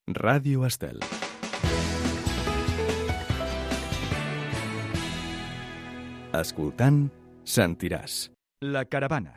Ràdio Estel. Escoltant, sentiràs. La caravana.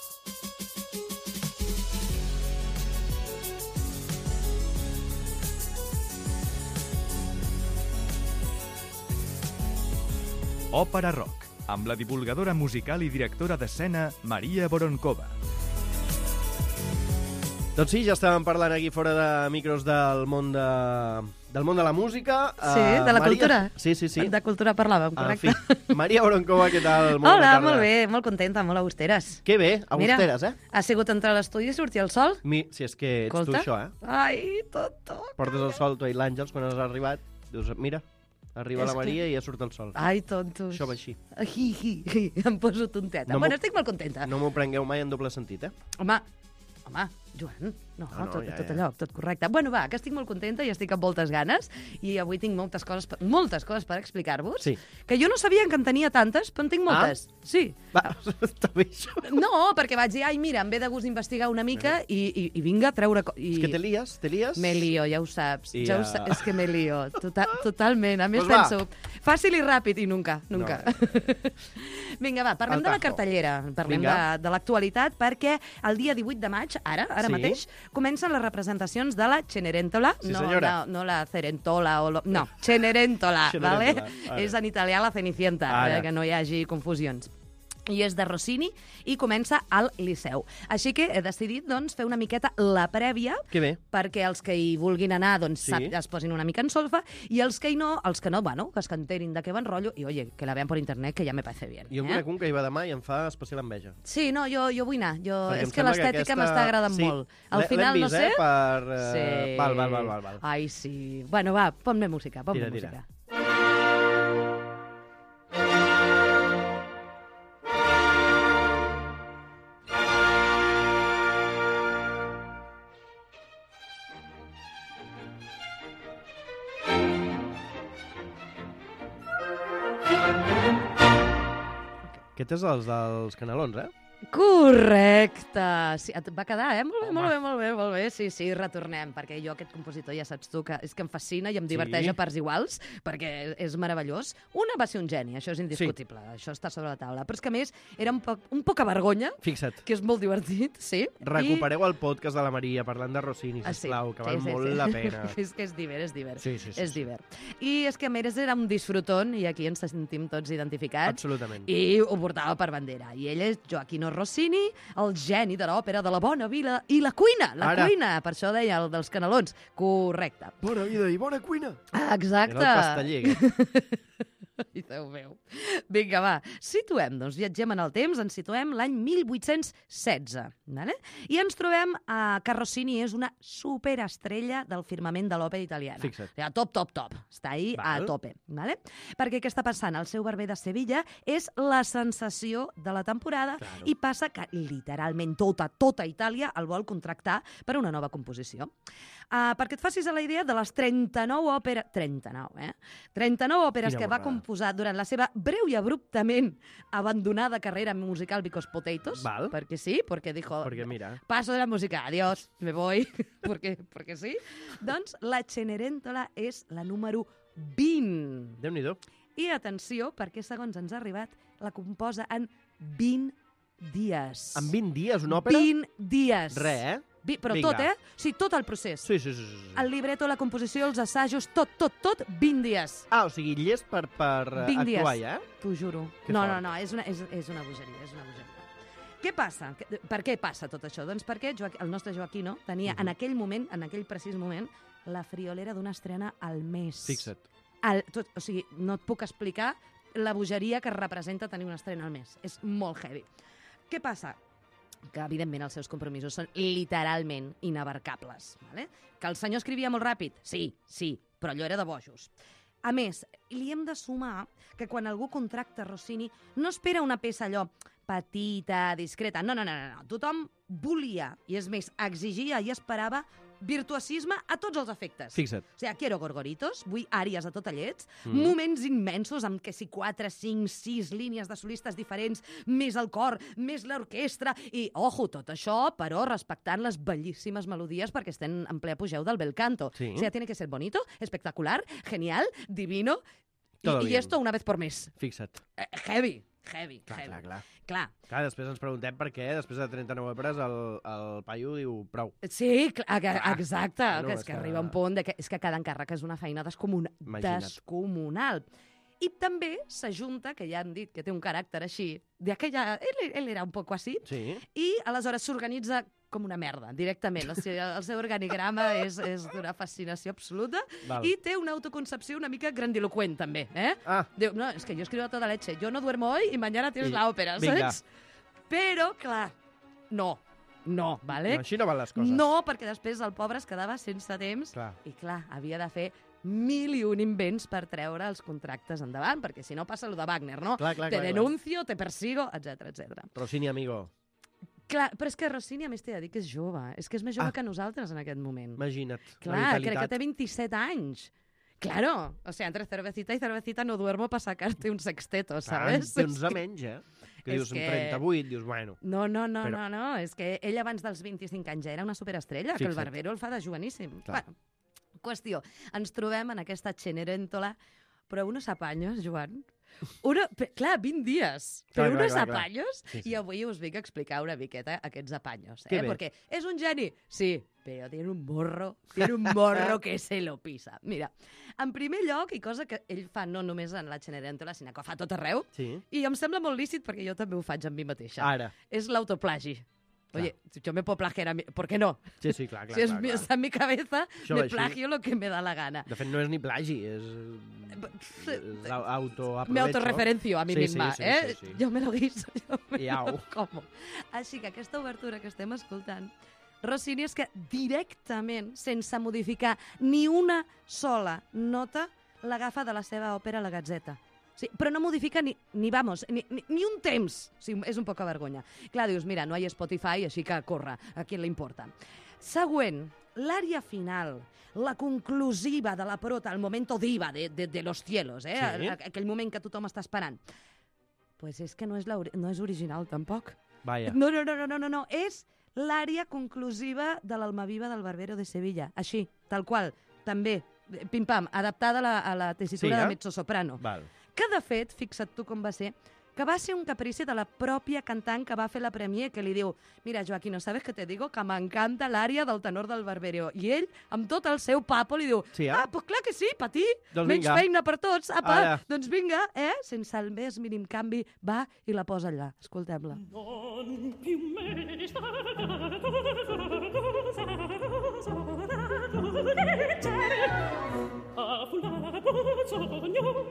Òpera Rock, amb la divulgadora musical i directora d'escena Maria Voronkova. Doncs sí, ja estàvem parlant aquí fora de micros del món de la música. Sí, de la cultura. Sí. De cultura parlàvem, correcte. En fi, Maria Voronkova, què tal? Hola, molt bé, molt contenta, molt agusteres. Que bé, agusteres, Mira, ha sigut entrar a l'estudi i sortir el sol? Si és que ets tu això, Ai, tot. Portes el sol, tu i l'Àngels, quan has arribat, dius, mira, arriba la Maria i ja surt el sol. Ai, tontos. Això va així. Em poso tonteta. Bueno, estic molt contenta. No m'ho prengueu mai en doble sentit, Home, Joan, tot allò, tot correcte. Bueno, va, que estic molt contenta i estic amb moltes ganes i avui tinc moltes coses per explicar-vos. Sí. Que jo no sabia que en tenia tantes, però en tinc moltes. Sí. Va, està bé això. No, perquè vaig dir, ai, mira, em ve de gust investigar una mica i vinga a treure... És que te lies? Me lío, ja ho saps. I És que me lío, totalment. A més, Pues penso, fàcil i ràpid i nunca. No. Vinga, va, parlem de la cartellera, parlem de l'actualitat, perquè el dia 18 de maig, ara mateix, comencen les representacions de la Cenerentola. Sí, senyora. No la Cerentola, no, Cenerentola, vale? És en italià la Cenicienta, que no hi hagi confusions. I és de Rossini i comença al Liceu. Així que he decidit doncs, fer una miqueta la prèvia perquè els que hi vulguin anar doncs, es posin una mica en solfa i els que no, bueno, que es enterin de què van rotllo i, oye, que la vean por internet, que ja me parece bien. Jo em conec un que hi va demà i em fa especial enveja. Sí, no, jo vull anar. És que l'estètica m'està agradant molt. Al final, no sé... Sí. Val. Ai, sí. Bueno, va, ponme música, música. Aquest és els dels canelons, Correcte! Sí, et va quedar, Molt bé. Sí, retornem, perquè jo aquest compositor ja saps tu que és que em fascina i em diverteix a parts iguals, perquè és meravellós. Una va ser un geni, això és indiscutible, això està sobre la taula, però és que a més era un poca vergonya, fixa't, que és molt divertit, sí. Recupereu el podcast de la Maria parlant de Rossini, sisplau, que val molt la pena. És que és divert. Sí. És divert. I és que a més era un disfrutón, i aquí ens sentim tots identificats. Absolutament. I ho portava per bandera. I ell és Gioacchino Rossini, el geni de l'òpera de la bona vida i la cuina. Cuina, per això deia el dels canelons. Correcte. Bona vida i bona cuina. Exacte. Era el pasteller. Ai, Déu meu. Vinga, va, situem, doncs viatgem en el temps, ens situem l'any 1816, vale? I ens trobem que Rossini és una superestrella del firmament de l'òpera italiana. Fixa't. Top. Està ahí a tope, vale? Perquè què està passant? El seu Barber de Sevilla és la sensació de la temporada i passa que literalment tota Itàlia el vol contractar per una nova composició. Perquè et facis a la idea de les 39 òperes... 39 òperes que va composar durant la seva breu i abruptament abandonada carrera musical Because Potatoes. Perquè sí, perquè dijo... Perquè mira... Paso de la música, adiós, me voy, perquè sí. Doncs la Cenerentola és la número 20. Déu-n'hi-do. I atenció, perquè segons ens ha arribat, la composa en 20 dies. En 20 dies, una òpera? 20 dies. Res, Però vinga. tot, Sí, tot el procés. Sí. El libreto, la composició, els assajos, tot, 20 dies. O sigui, llest per actuar, ja? T'ho juro. No, és una bogeria, Què passa? Per què passa tot això? Doncs perquè el nostre Gioacchino tenia en aquell moment, en aquell precís moment, la friolera d'una estrena al mes. Fixa't. O sigui, no et puc explicar la bogeria que representa tenir una estrena al mes. És molt heavy. Què passa? Que, evidentment, els seus compromisos són literalment inabarcables. Vale? Que el senyor escrivia molt ràpid? Sí, però allò era de bojos. A més, li hem de sumar que quan algú contracta Rossini no espera una peça allò petita, discreta. No. Tothom volia, i és més, exigia i esperava virtuosisme a tots els efectes. Fixa't. O sigui, quiero gorgoritos, vull àries a tota llets, moments immensos amb que si 4, 5, 6 línies de solistes diferents, més el cor, més l'orquestra, i, ojo, tot això, però respectant les bellíssimes melodies perquè estem en ple apogeu del bel canto. Sí. O sea, tiene que ser bonito, espectacular, genial, divino, Todo y bien. esto una vez por mes. Fixa't. Heavy. Clar, després ens preguntem per què, després de 39 òperes, el paio diu prou. Sí, exacte, Bueno, que és que arriba un punt de que, és que cada encàrrec és una feina Imagina't. descomunal. I també s'ajunta, que ja hem dit que té un caràcter així, ell era un poc així, Sí. i aleshores s'organitza com una merda, directament. O sigui, el seu organigrama és d'una fascinació absoluta Val. i té una autoconcepció una mica grandiloquent, també. Ah, Diu, no, es que yo escribo a toda leche. Yo no duermo hoy y mañana tienes I- la òpera, vinga. saps? Però, clar, no, vale? no, així no van les coses. No, perquè després el pobre es quedava sense temps Clar. i, clar, havia de fer 1001 invents per treure els contractes endavant, perquè si no passa el de Wagner, no? Clar, Te denuncio, te persigo, etc. Rossini, amigo. Clar, però és que Rossini, a més, t'he de dir que és jove. És que és més jove que nosaltres en aquest moment. Imagina't. Clar, crec que té 27 anys. Claro, o sea, entre cervecita y cervecita no duermo para sacarte un sexteto, ¿sabes? Té 11 menys, Que dius, que- 38, dius, bueno. No, Però- és que ell abans dels 25 anys ja era una superestrella, que el Fixa't. Barbero el fa de joveníssim. Clar. Bueno, qüestió, ens trobem en aquesta Cenerentola, però unos apanyos, Joan. Clar, 20 dies, Clar, però clar, unos clar, clar. apanyos, Sí, sí. i avui us vinc a explicar una miqueta aquests apanyos. Que bé. Perquè és un geni, sí, però tiene un morro que se lo pisa. Mira, en primer lloc, i cosa que ell fa no només en la Cenerentola, sinó que ho fa a tot arreu, Sí. i em sembla molt lícit perquè jo també ho faig amb mi mateixa. Ara. Es l'autoplagi. Oye, yo me puedo plagiar a mí. ¿Por qué no? Sí, clar. Si está en mi cabeza, Això me va així. plagio lo que me da la gana. De fet, no és ni plagi, és autoaprovecho. Me autorreferencio a mí misma, sí, ¿eh? sí. Jo me lo guiso, jo me Iau. lo como. Així que aquesta obertura que estem escoltant, Rossini és que directament, sense modificar ni una sola nota, l'agafa de la seva òpera La Gazzetta. Sí, però no modifica ni un temps. Sí, és un poca vergonya. Clar, dius, mira, no hi ha Spotify, així que corre, a qui li importa. Següent, l'àrea final, la conclusiva de la prota, el momento diva de los cielos, Sí. aquell moment que tothom està esperant. Pues és que no és original, tampoc. Vaja. No. És l'àrea conclusiva de l'Almaviva del Barbero de Sevilla. Així, tal qual. També, pim-pam, adaptada a la tessitura Sí, de mezzosoprano. Val. Que, de fet, fixa't tu com va ser, que va ser un caprici de la pròpia cantant que va fer la premier, que li diu, mira, Joaquín, ¿sabes qué te digo? Que m'encanta l'àrea del tenor del Barbero. I ell, amb tot el seu papo, li diu, Sí, pues clar que sí, patí, Doncs menys vinga. feina per tots, apa, Ara. doncs vinga, sense el més mínim canvi, va i la posa allà. Escoltem-la. Non più me sta a fulare sogno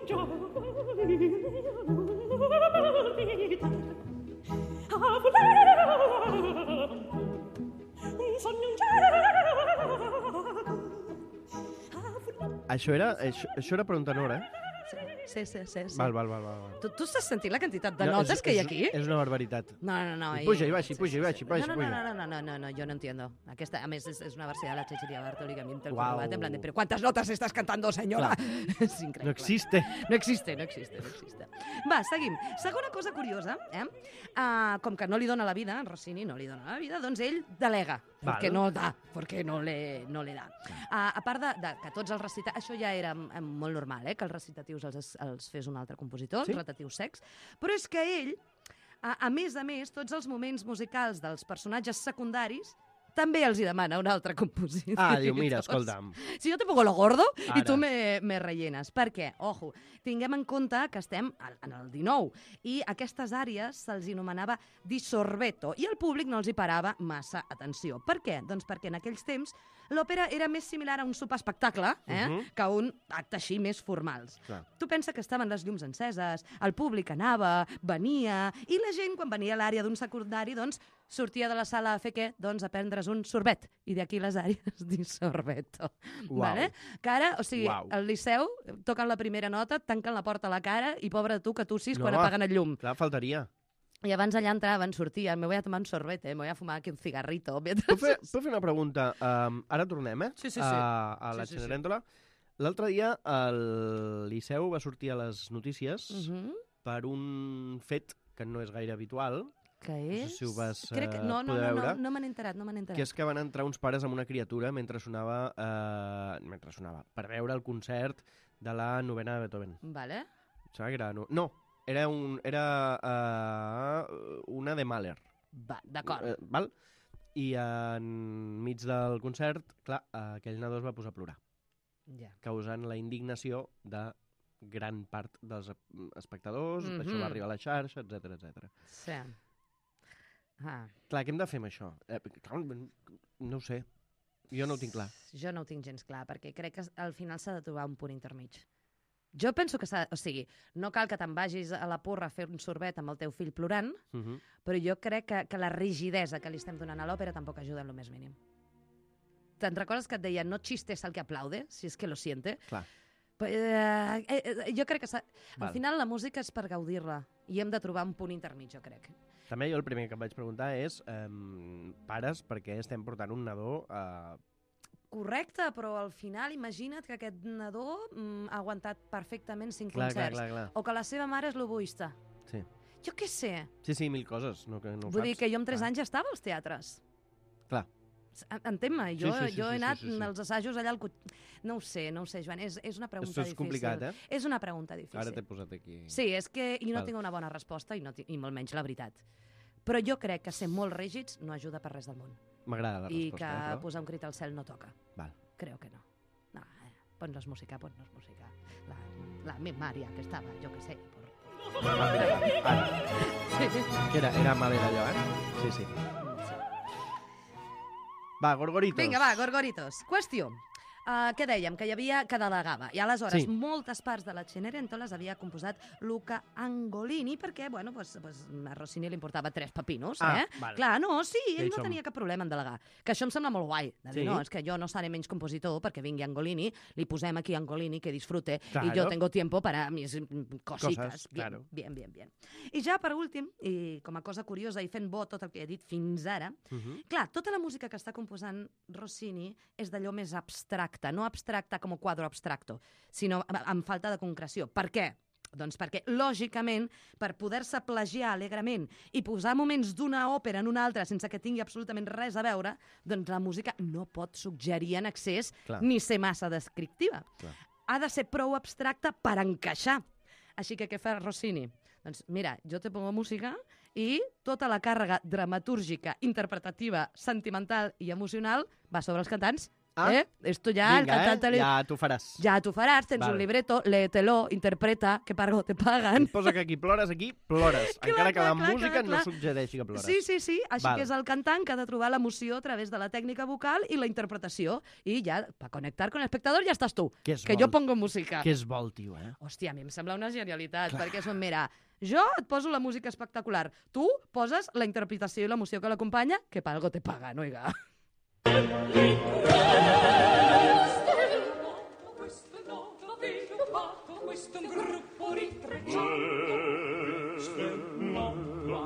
Això era per un tenor, Sí. Val. Tu estàs sentint la quantitat de No, notes que hi ha aquí? És una barbaritat. No. I puja, i baixa, puja. No, yo no entiendo. Aquesta, a més, és una versió de la Checheria Bartoli que a mi em té el Uau. cor en plan de, però ¿cuántas notas estás cantando, señora? És increïble. No existe. No existe. Va, seguim. Segona cosa curiosa, com que no li dona la vida, en Rossini no li dona la vida, doncs ell delega, perquè no le da. A part de que tots els recitatius... Això ja era molt normal, que els recitatius els fes un altre compositor, Sí? els recitatius secs, però és que ell, a més, tots els moments musicals dels personatges secundaris també els hi demana un altre compositor. Diu, mira, escolta'm. Si jo te pongo lo gordo Ara. i tu me rellenes. Per què? Ojo, tinguem en compte que estem en el 19 i aquestes àrees se'ls anomenava di sorbetto i el públic no els hi parava massa atenció. Per què? Doncs perquè en aquells temps l'òpera era més similar a un sopar-espectacle que a un acte així més formals. Clar. Tu pensa que estaven les llums enceses, el públic anava, venia, i la gent, quan venia a l'àrea d'un secundari, doncs, sortia de la sala a fer què? Doncs a prendre's un sorbet. I d'aquí les àrees di sorbetto. Uau. Vale? Que ara, o sigui, Uau. al Liceu toquen la primera nota, tanquen la porta a la cara i pobre de tu que tossis quan No. apaguen el llum. Clar, faltaria. I abans allà entraven, sortien, me voy a tomar un sorbete, me voy a fumar aquí un cigarrito. Puc fer una pregunta? Ara tornem, Sí. a la Cenerentola. L'altre dia el Liceu va sortir a les notícies per un fet que no és gaire habitual. Què No és? sé si ho vas Crec que... No poder veure. me n'he enterat. Que és que van entrar uns pares amb una criatura mentre sonava per veure el concert de la novena de Beethoven. Vale. Sembla que era... No, era una de Mahler. Va, d'acord. Val? I enmig del concert, clar, aquell nadó es va posar a plorar, Ja. causant la indignació de gran part dels espectadors, això va arribar a la xarxa, etc. Sí. Clar, què hem de fer amb això? Clar, no ho sé. Jo no ho tinc clar. Jo no ho tinc gens clar, perquè crec que al final s'ha de trobar un punt intermig. Jo penso que o sigui, no cal que te'n vagis a la porra a fer un sorbet amb el teu fill plorant, però jo crec que la rigidesa que li estem donant a l'òpera tampoc ajuda en lo més mínim. Te'n recordes que et deia no chistes al que aplaude, si és que lo siente? Clar. Jo crec que al final la música és per gaudir-la i hem de trobar un punt intermig, jo crec. També jo el primer que em vaig preguntar és pares, per què estem portant un nadó Correcte, però al final imagina't que aquest nadó ha aguantat perfectament 5 concerts. Clar. O que la seva mare és l'oboista. Sí. Jo què sé. Sí, 1.000 coses. No Vull dir que jo amb 3 anys ja estava als teatres. Clar. Entén-me, jo he anat sí. als assajos allà al... No ho sé, Joan, és una pregunta difícil. És complicat, eh? És una pregunta difícil. Ara t'he posat aquí. Sí, és que jo no tinc una bona resposta i molt menys la veritat. Però jo crec que ser molt rígids no ajuda per res del món. M'agrada la resposta. I que posar un crit al cel no toca. Val. Creo que no. No, ponnos música. La María, que estaba, yo que sé. Ara. Sí. Que era Mahler allò, Sí. Va, Gorgoritos. Vinga, va, Gorgoritos. Qüestió. Què dèiem? Que hi havia que delegava. I aleshores moltes parts de la Cenerentola les havia composat Luca Angolini perquè, bueno, a Rossini li importava 3 pepinos, Vale. Clar, ell no tenia cap problema en delegar. Que això em sembla molt guai. De dir, Sí. no, és que jo no seré menys compositor perquè vingui Angolini, li posem aquí Angolini, que disfrute, Claro. y yo tengo tiempo para mis cositas. Claro. Bien. I ja, per últim, i com a cosa curiosa i fent bo tot el que he dit fins ara, clar, tota la música que està composant Rossini és d'allò més abstracte, no abstracta com a quadro abstracto, sinó amb falta de concreció. Per què? Doncs perquè, lògicament, per poder-se plagiar alegrement i posar moments d'una òpera en una altra sense que tingui absolutament res a veure, doncs la música no pot suggerir en excés ni ser massa descriptiva. Ha de ser prou abstracta per encaixar. Així que què fa Rossini? Doncs mira, jo te pongo música i tota la càrrega dramatúrgica, interpretativa, sentimental i emocional va sobre els cantants. Esto ya, el cantante... Ja t'ho faràs. Ja t'ho faràs, tens un libreto, léetelo, interpreta, que pago te pagan. Posa que aquí plores, encara que la música no suggereixi que plores. Sí, així que és el cantant que ha de trobar l'emoció a través de la tècnica vocal i la interpretació. I ja, per connectar con el espectador, ja estàs tu, que jo pongo música. Que és vol, tio, Hòstia, a mi em sembla una genialitat, perquè són, mira, jo et poso la música espectacular, tu poses la interpretació i l'emoció que l'acompanya, que per algo te pagan, oiga. Questo è un gruppo rintrecciato. Questo è un modo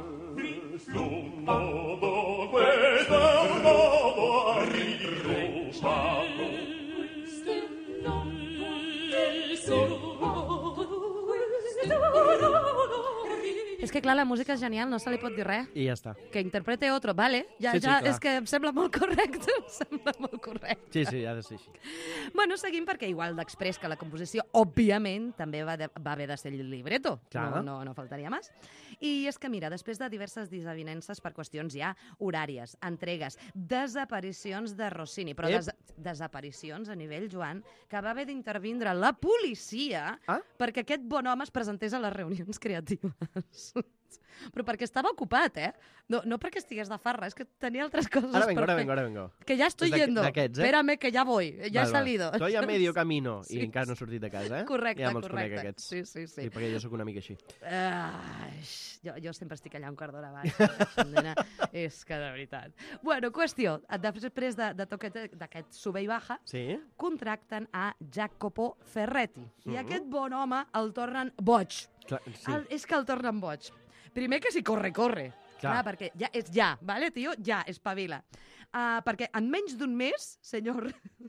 És que, clar, la música és genial, no se li pot dir res. I ja està. Que interprete otro, vale? Ja, és que em sembla molt correcte, Sí, ha de ser així. Bueno, seguim perquè igual d'express que la composició, òbviament, també va haver de ser el libreto. No faltaria més. I és que, mira, després de diverses desavinences per qüestions ja horàries, entregues, desaparicions de Rossini, però desaparicions a nivell, Joan, que va haver d'intervindre la policia perquè aquest bon home es presentés a les reunions creatives. Però perquè estava ocupat, No perquè estigués de farra, és que tenia altres coses Ara per vengo. Que ya estoy yendo. Espérame, que ya voy. Ya he salido. Estoy a medio camino i encara no he sortit de casa, Correcte, Ja me'ls conec, aquests. Sí. Sí, perquè jo sóc una mica així. Jo sempre estic allà un quart d'hora abans. És que de veritat. Bueno, qüestió. Després d'aquest sube i baja, contracten a Jacopo Ferretti. I aquest bon home el tornen boig. És que el tornen boig. Primer que si corre. Clar, perquè ja és vale, tio? Ja, espavila. Perquè en menys d'un mes, senyor,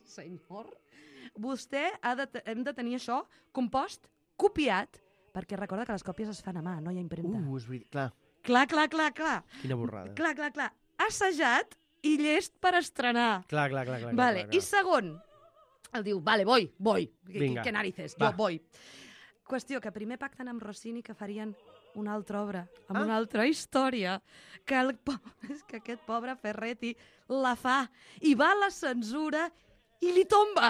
vostè hem de tenir això compost, copiat, perquè recorda que les còpies es fan a mà, no hi ha impremta. És veritat, Clar. Quina borrada. Clar. Assajat i llest per estrenar. Clar. Vale. I segon, el diu, vale, voy. Vinga. Que narices, Va. jo voy. Qüestió que primer pacten amb Rossini que farien una altra obra, amb una altra història, que és que aquest pobre Ferretti la fa, i va a la censura i li tomba.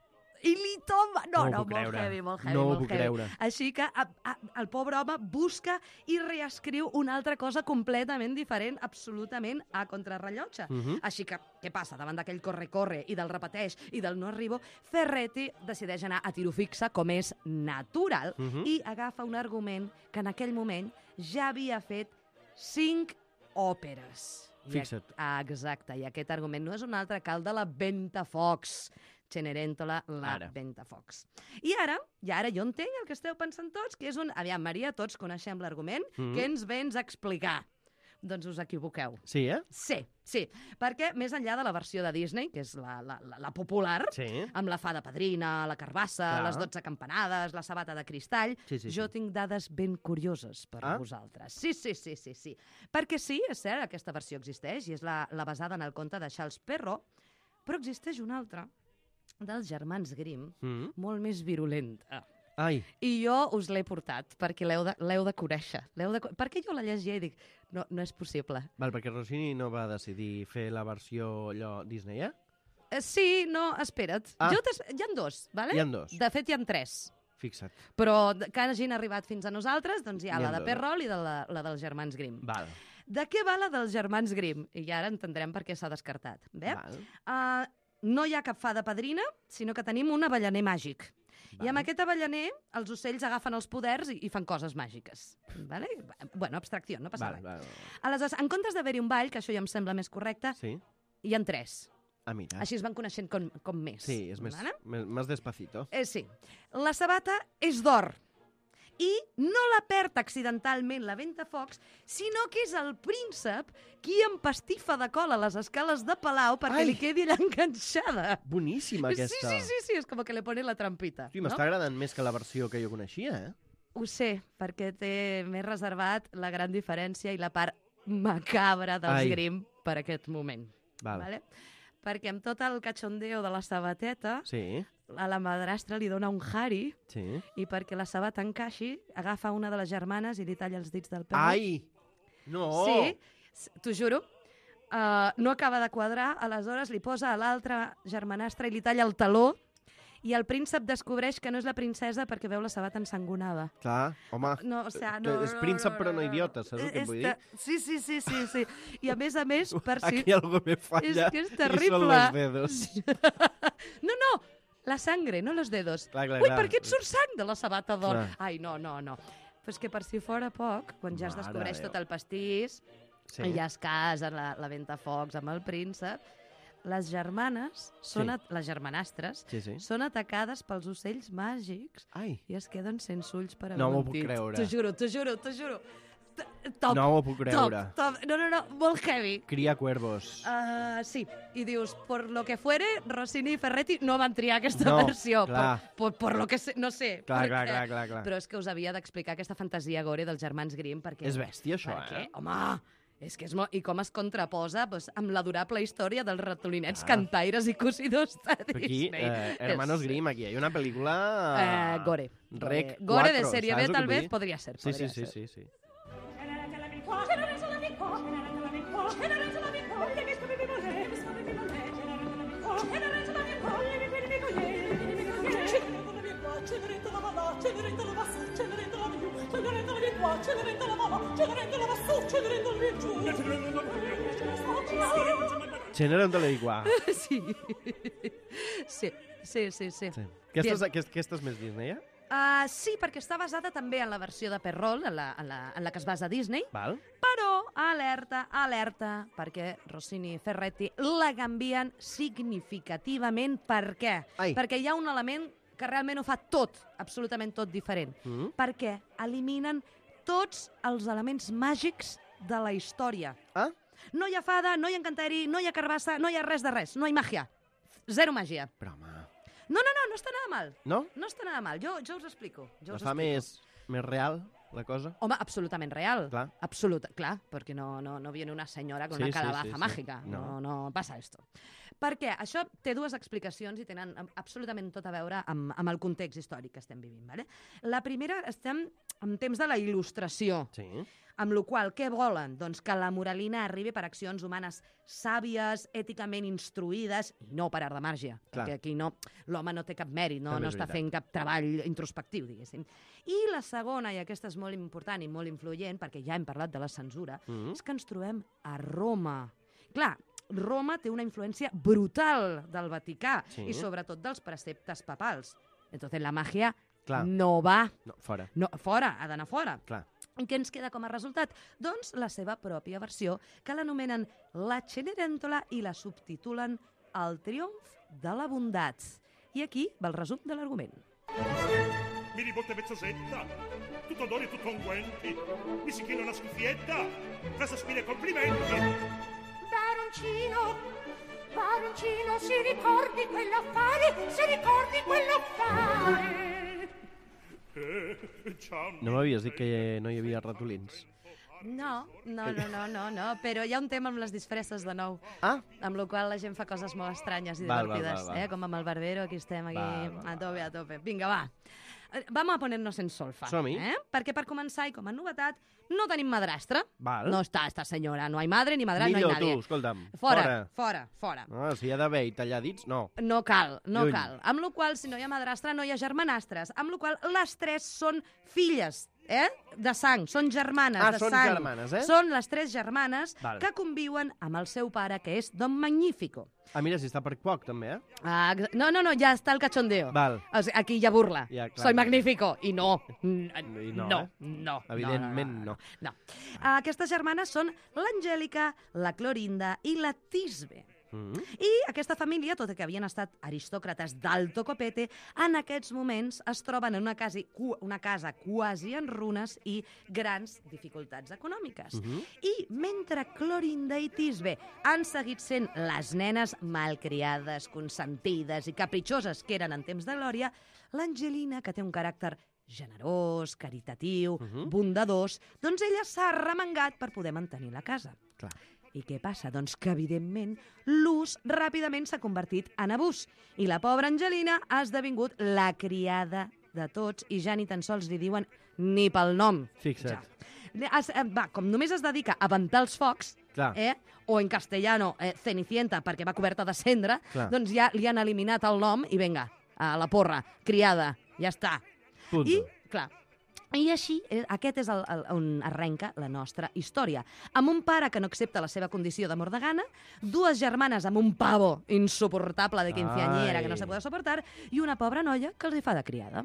No, No ho puc molt creure. heavy. No ho puc creure. Així que el pobre home busca i reescriu una altra cosa completament diferent, absolutament a contrarrellotge. Així que, què passa? Davant d'aquell corre i del repeteix i del no arribo, Ferretti decideix anar a tiro fixa, com és natural, i agafa un argument que en aquell moment ja havia fet 5 òperes. Fixa't. Exacte, i aquest argument no és un altre que el de la Ventafocs. Cenerentola, la Ventafocs. I ara jo entenc el que esteu pensant tots, que és un... Aviam, Maria, tots coneixem l'argument, què ens vens a explicar? Doncs us equivoqueu. Sí, Sí, perquè més enllà de la versió de Disney, que és la popular, amb la fada padrina, la carbassa, les 12 campanades, la sabata de cristall, jo tinc dades ben curioses per a vosaltres. Sí. Perquè sí, és cert, aquesta versió existeix, i és la basada en el conte de Charles Perrault, però existeix una altra, dels germans Grimm, molt més virulenta. Ai. I jo us l'he portat, perquè l'heu de conèixer. Perquè jo la llegia i dic, no és possible. Val, perquè Rossini no va decidir fer la versió allò Disney, Sí, no, espera't. Hi ha 2, vale? Hi ha 2. De fet, hi ha 3. Fixa't. Però que hagin arribat fins a nosaltres, doncs hi ha la de Perrault i la dels germans Grimm. Val. De què va la dels germans Grimm? I ara entendrem per què s'ha descartat. Bé? No hi ha cap fada padrina, sinó que tenim un avellaner màgic. I amb aquest avellaner, els ocells agafen els poders i fan coses màgiques. Vale? Bueno, abstracció, no passa res. Aleshores, en comptes d'haver-hi un ball, que això ja em sembla més correcte, hi ha 3. Mira. Així es van coneixent com més. Sí, és més despacito. Sí. La sabata és d'or. I no la perd accidentalment la Ventafocs, sinó que és el príncep qui empastifa de cola les escales de Palau perquè li quedi allà enganxada. Boníssima, aquesta. Sí, és com que le pone la trampita. Sí, m'està agradant més que la versió que jo coneixia, Ho sé, perquè m'he reservat la gran diferència i la part macabra dels Grimm per aquest moment. Vale? Perquè amb tot el cachondeo de la sabateta, a la madrastra li dona un jari i perquè la sabata encaixi, agafa una de les germanes i li talla els dits del peu. Ai! No! Sí, t'ho juro. No acaba de quadrar, aleshores li posa a l'altra germanastra i li talla el taló i el príncep descobreix que no és la princesa perquè veu la sabata ensangonada. Clar, home, és príncep però no idiota, saps el que vull dir? Sí. I a més, per si... Aquí algo me falla és terrible. i són los dedos. No, la sangre, no los dedos. Clar. Ui, per què et surt sang de la sabata d'or? Ai, no. Però és que per si fora poc, quan ja es descobreix tot el pastís, ja es casa la Ventafocs amb el príncep, les germanes, les germanastres, són atacades pels ocells màgics i es queden sense ulls per haver mentit. No m'ho puc creure. T'ho juro. Top. No m'ho puc creure. Top. No, molt heavy. Cria cuervos. Sí, i dius, por lo que fuere, Rossini i Ferretti no van triar aquesta versió. Por lo que no sé. Clar. Però és que us havia d'explicar aquesta fantasia gore dels germans Grimm perquè... És bèstia, això, Home, és que és molt... I com es contraposa amb l'adorable història dels ratolinets cantaires i cosidors de Disney. Aquí, Hermanos Grimm, aquí hi ha una pel·lícula... Gore. Rec 4, Gore de sèrie B, tal vez, podria ser. Sí. Cenerentola di qua. Sí. Aquesta és més Disney, Sí, perquè està basada també en la versió de Perrault, en la que es basa a Disney, Val. però, alerta, perquè Rossini i Ferretti la canvien significativament. Per què? Perquè hi ha un element que realment ho fa tot, absolutament tot diferent. Perquè eliminen tots els elements màgics de la història. Ah? No hi ha fada, no hi ha encanteri, no hi ha carbassa, no hi ha res de res, no hi ha màgia. Zero màgia. Però, home... No està nada mal. No? No està nada mal. Jo us explico. La fa més real, la cosa? Home, absolutament real. Clar. Clar, perquè no viene una senyora con una calabaza mágica. No passa esto. Perquè això té dues explicacions i tenen absolutament tot a veure amb el context històric que estem vivint. Vale? La primera, estem en temps de la il·lustració. Sí. Amb la qual què volen? Doncs que la moralina arribi per accions humanes sàvies, èticament instruïdes, i no per art de màgia, perquè aquí l'home no té cap mèrit, no està fent cap treball introspectiu, diguéssim. I la segona, i aquesta és molt important i molt influent, perquè ja hem parlat de la censura, és que ens trobem a Roma. Clar, Roma té una influència brutal del Vaticà i sobretot dels preceptes papals. Entonces la màgia no va. No, fora. No, fora, ha d'anar fora. Clar. I què ens queda com a resultat? Doncs la seva pròpia versió, que l'anomenen la Cenerentola i la subtitulen El triomf de la bondat. I aquí va el resum de l'argument. Mi ribotte vezzosetta, tutto odori e tutto unguenti, mi si chiede una schiffietta, tra sospiri e complimenti. Baroncino, si ricordi quell'affare. No m'havies dit que no hi havia ratolins. No, però hi ha un tema amb les disfresses de nou. Amb la qual la gent fa coses molt estranyes i divertides. Com amb el barbero, aquí estem, a tope. Vinga, va. Vamos a ponernos en solfa. Som-hi. Perquè per començar, i com a novetat, no tenim madrastra. Val. No està esta senyora. No hay madre, ni madrastra, no hay nadie. Millor tu, escolta'm. Fora. No, si hi ha d'haver talladits, no. No cal. Amb la qual, si no hi ha madrastra, no hi ha germanastres. Amb la qual, les tres són filles, de sang. Són germanes de sang. Són germanes, Són les tres germanes que conviuen amb el seu pare, que és Don Magnífico. Mira, si està per poc, també, No, ja està el cachondeo. Val. O sigui, aquí hi ha burla. Ja, clar. Soy magnífico. I no. No. Evidentment no. Aquestes germanes són l'Angèlica, la Clorinda i la Tisbe. I aquesta família, tot i que havien estat aristòcrates d'alto copete, en aquests moments es troben en una casa quasi en runes i grans dificultats econòmiques. I mentre Clorinda i Tisbe han seguit sent les nenes malcriades, consentides i capritxoses que eren en temps de glòria, l'Angelina, que té un caràcter generós, caritatiu, bondadós, doncs ella s'ha arremangat per poder mantenir la casa. Clar. I què passa? Doncs que, evidentment, l'ús ràpidament s'ha convertit en abús. I la pobra Angelina ha esdevingut la criada de tots i ja ni tan sols li diuen ni pel nom. Fixa't. Com només es dedica a ventar els focs, o en castellano Cenicienta perquè va coberta de cendra, doncs ja li han eliminat el nom i vinga, a la porra, criada, ja està. Punto. I així, aquest és on arrenca la nostra història. Amb un pare que no accepta la seva condició d'amor de gana, dues germanes amb un pavo insuportable de quinceañera que no se puede soportar, i una pobra noia que els hi fa de criada.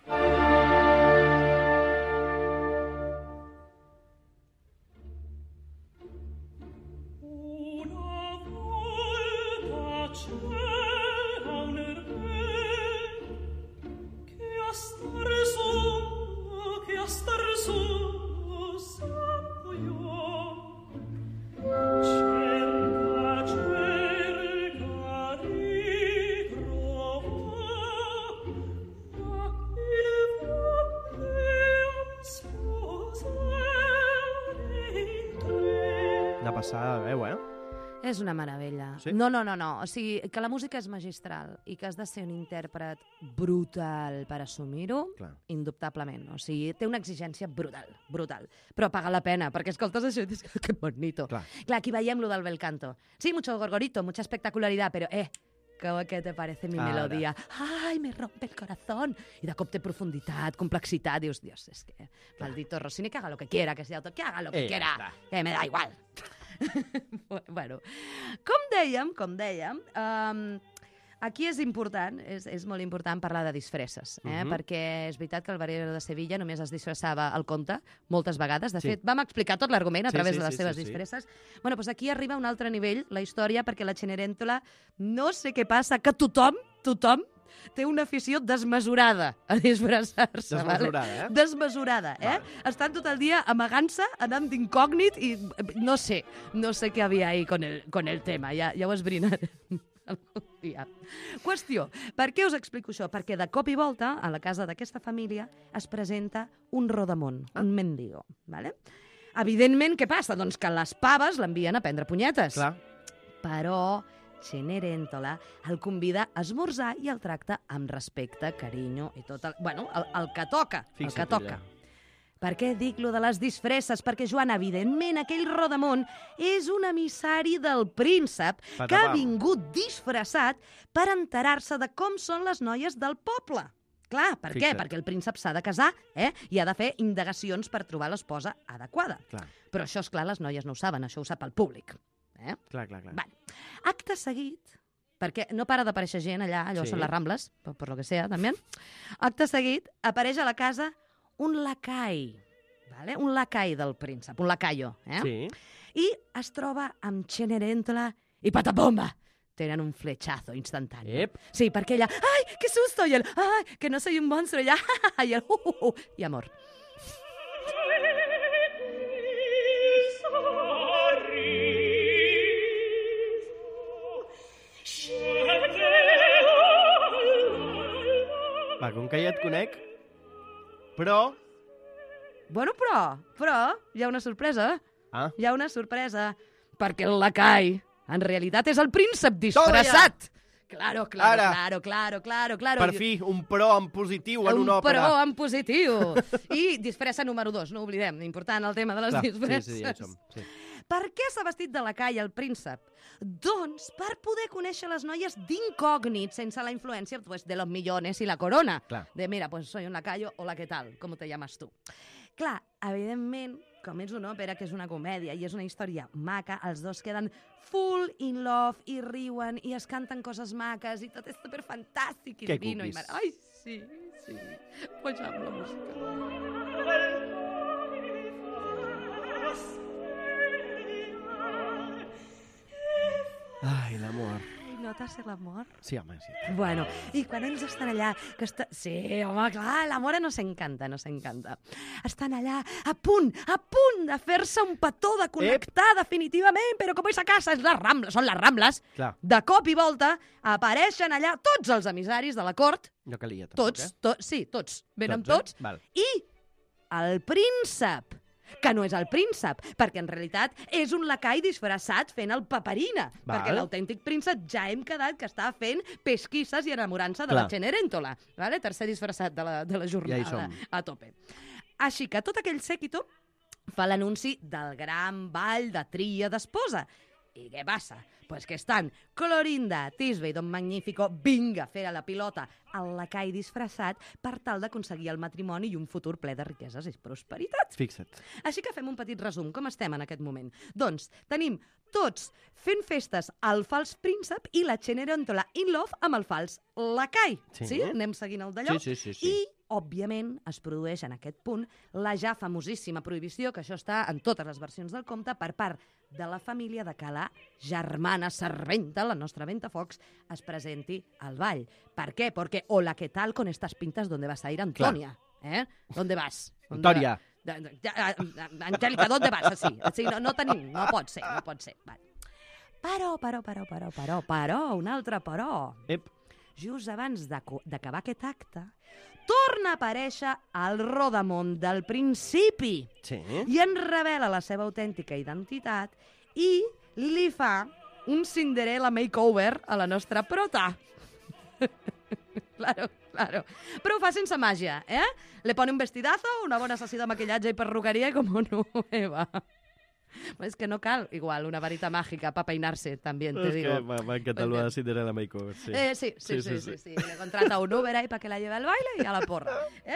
Passada de veu, És una meravella. Sí? No. O sigui, que la música és magistral i que has de ser un intèrpret brutal per assumir-ho, indubtablement. O sigui, té una exigència brutal. Però paga la pena, perquè escoltes això i dius que bonito. Clar, aquí veiem lo del bel canto. Sí, mucho gorgorito, mucha espectacularidad, però ¿qué te parece mi melodía? ¡Ay, me rompe el corazón! I de cop té profunditat, complexitat. Dius, Dios, es que maldito Rossini, que haga lo que quiera, que sea autor, que haga lo que quiera, que me da igual. Bueno, com dèiem, aquí és important, és molt important parlar de disfresses, perquè és veritat que el Barbero de Sevilla només es disfressava al conte moltes vegades. De fet, vam explicar tot l'argument a través de les seves disfresses. Bueno, doncs aquí arriba a un altre nivell la història, perquè la Cenerentola, no sé què passa, que tothom té una afició desmesurada a disfressar-se. Desmesurada, Desmesurada, Vale. Estan tot el dia amagant-se, anant d'incògnit i no sé què havia ahí con el tema, ja ho esbrinaré. Qüestió, per què us explico això? Perquè de cop i volta, a la casa d'aquesta família, es presenta un rodamón, un mendigo, ¿vale? Evidentment, què passa? Doncs que les paves l'envien a prendre punyetes. Clar. Però Cenerentola el convida a esmorzar i el tracta amb respecte, carinyo i tot el que toca, el que toca. Per què dic lo de les disfresses? Perquè, Joan, evidentment, aquell rodamón és un emissari del príncep que ha vingut disfressat per enterar-se de com són les noies del poble. Clar, per què? Perquè el príncep s'ha de casar i ha de fer indagacions per trobar l'esposa adequada. Clar. Però això, esclar, les noies no ho saben, això ho sap el públic. Clar. Acte seguit, perquè no para d'aparèixer gent allà, allò són les Rambles, per lo que sea, també. Acte seguit, apareix a la casa un lacai, ¿vale? Un lacai del príncep, un lacayo. Sí. I es troba amb Cenerentola i patapomba. Tenen un flechazo instantani. Ep. Sí, perquè ella, ¡ay, qué susto! I el, ¡ay, que no soy un monstruo! I el, i amor. Va, com que ja et conec, però... Bueno, però, hi ha una sorpresa. Ah. Hi ha una sorpresa. Perquè el lacai, en realitat, és el príncep disfressat. Claro. Per fi, un pro en positiu en una òpera. Un pro en positiu. I disfressa número 2, no oblidem. Important el tema de les disfresses. Sí, ja hi som. Sí. Per què s'ha vestit de lacai el príncep? Doncs per poder conèixer les noies d'incògnit, sense la influència de los millones i la corona. Clar. De, mira, pues soy un lacayo, hola, ¿qué tal? ¿Cómo te llamas tú? Clar, evidentment, com és una òpera que és una comèdia i és una història maca, els dos queden full in love i riuen i es canten coses maques i tot és superfantàstic i divino. Que cuquis. Ai, sí. Posa'm la música. Ai, l'amor. Notes l'amor? Sí, home, sí. Bueno, i quan ells estan allà... Sí, home, clar, l'amor no s'encanta. Estan allà a punt de fer-se un petó, de connectar definitivament, però com és a casa, són les Rambles. Clar. De cop i volta apareixen allà tots els emissaris de la cort. No calia, tampoc, Tots. Venen tots. Val. I el príncep, que no és el príncep, perquè en realitat és un lacai disfressat fent el paperina, perquè l'autèntic príncep ja hem quedat que està fent pesquisses i enamorant-se de la Cenerentola, vale? Tercer disfressat de la jornada, a tope. Així que tot aquell séquito fa l'anunci del gran ball de tria d'esposa. I què passa? Pues que estan Clorinda, Tisbe i Don Magnífico, vinga, a fer a la pilota el lacai disfressat per tal d'aconseguir el matrimoni i un futur ple de riqueses i prosperitat. Fixa't. Així que fem un petit resum. Com estem en aquest moment? Doncs tenim tots fent festes al fals príncep i la Cenerentola in love amb el fals lacai. Sí? Anem seguint el d'allò? Sí. I, òbviament, es produeix en aquest punt la ja famosíssima prohibició, que això està en totes les versions del conte, per part de la família de que la germana serventa, la nostra Ventafocs, es presenti al ball. Per què? Perquè, hola, ¿qué tal con estas pintas? ¿Dónde vas a ir, Antonia? ¿Dónde vas? Antonia. Angélica, ¿dónde vas? Així no tenim, no pot ser. Vale. Però, un altre però. Just abans d'acabar aquest acte, torna a aparèixer el rodamón del principi i en revela la seva autèntica identitat i li fa un Cinderella makeover a la nostra prota. Claro. Però ho fa sense màgia, Le pone un vestidazo, una bona sessió de maquillatge i perruqueria com nueva. És que no cal, igual, una varita mágica para peinarse, también, te digo. Es que m'ha encantat lo de Cinderella Makeover, sí. Sí. Le contrata un Uber ahí para que la lleve al baile i a la porra.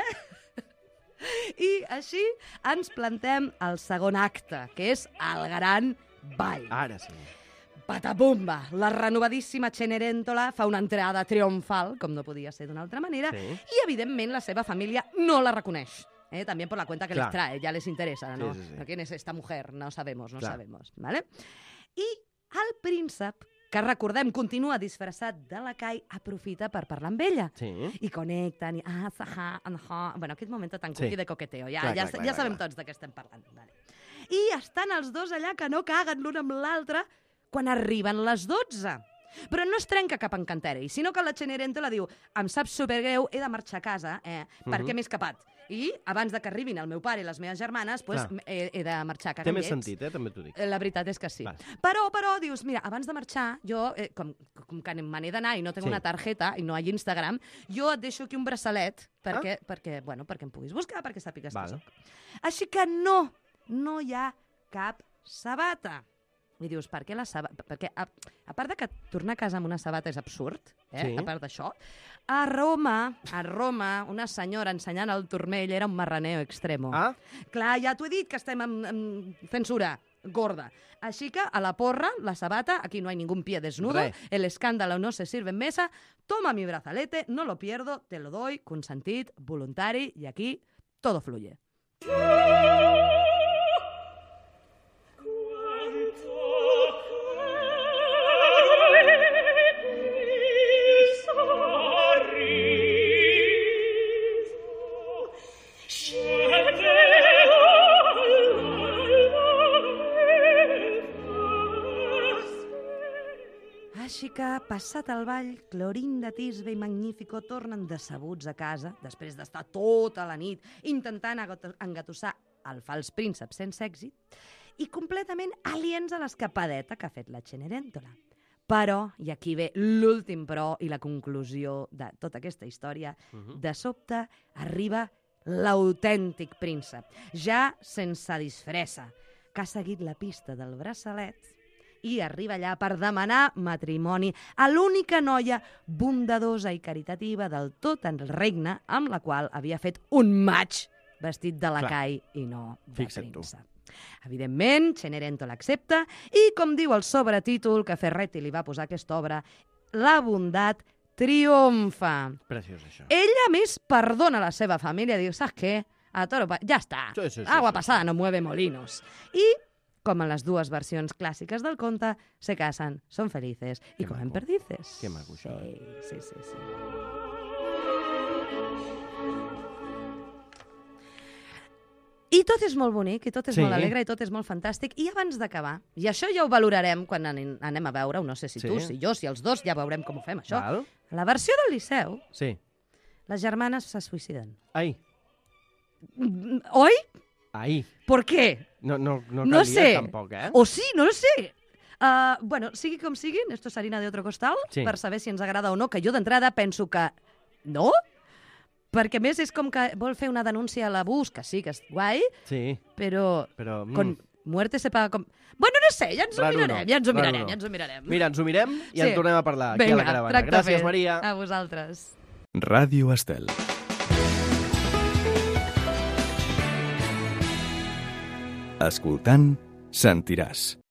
I així ens plantem el segon acte, que és el gran ball. Ara sí. Patapumba! La renovadíssima Cenerentola fa una entrada triomfal, com no podia ser d'una altra manera, i, evidentment, la seva família no la reconeix. También por la cuenta que les trae, ya les interesa, ¿no? Sí. ¿Quién es esta mujer? No sabemos, ¿vale? Y al príncep que recordem continua disfressat de lacai, aprofita per parlar amb ella. Sí. I connecten, i bueno, aquest moment tan cuqui de coqueteo, ja sabem tots de què estem parlant. Vale. I estan els dos allà que no caguen l'un amb l'altre quan arriben les 12. Però no es trenca cap encanteri, sinó que la Cenerentola diu: em sap supergreu, he de marxar a casa, perquè m'he escapat. I abans de que arribin el meu pare i les meves germanes, he de marxar a cagar Té més llets. sentit, també t'ho dic. La veritat és que sí. Vale. Però, dius, mira, abans de marxar, jo, com que me n'he d'anar i no tinc una targeta i no hi ha Instagram, jo et deixo aquí un braçalet perquè em puguis buscar, perquè sàpigues que soc. Així que no hi ha cap sabata. I dius, per què la sabata? Perquè, a part de que tornar a casa amb una sabata és absurd, a part d'això, a Roma, una senyora ensenyant el turmell era un marraneo extremo. Ah? Clar, ja t'ho he dit que estem en censura gorda. Així que a la porra, la sabata, aquí no hay ningún pie desnudo, el escándalo no se sirve en mesa, toma mi brazalete, no lo pierdo, te lo doy, consentit, voluntari, i aquí todo fluye. Així que, passat el ball, Clorinda, Tisbe i Magnífico tornen decebuts a casa, després d'estar tota la nit intentant engatussar el fals príncep sense èxit, i completament aliens a l'escapadeta que ha fet la Cenerentola. Però, i aquí ve l'últim però i la conclusió de tota aquesta història, de sobte arriba l'autèntic príncep, ja sense disfressa, que ha seguit la pista del braçalet i arriba allà per demanar matrimoni a l'única noia bondadosa i caritativa del tot el regne amb la qual havia fet un match vestit de lacai i no de príncep. Evidentment, Cenerentola l'accepta i, com diu el sobretítol que Ferretti li va posar a aquesta obra, la bondat triomfa. Preciós, això. Ella més perdona la seva família, diu, saps què? A toro, ja està. Agua pasada no mueve molinos. I, com en les dues versions clàssiques del conte, se casen, són felices i comen perdices. Que maco, això. Sí. I tot és molt bonic, i tot és molt alegre, i tot és molt fantàstic. I abans d'acabar, i això ja ho valorarem quan anem a veure-ho, no sé si tu, si jo, si els dos, ja veurem com ho fem, això. La versió del Liceu, les germanes se suïciden. Ai. ¿Oi? Ai. ¿Por qué? No calia tampoc, O sí, no lo sé. Bueno, sigui com siguin, esto es harina de otro costal, per saber si ens agrada o no, que jo d'entrada penso que no, perquè més és com que vol fer una denúncia a l'abús, que sí, que és guai, però con muerte se paga com... Bueno, no sé, ja ens ho mirarem. Mira, ens ho mirem i en tornem a parlar aquí a la caravana. Gràcies, Maria. A vosaltres. Ràdio Estel. Escoltant, sentiràs.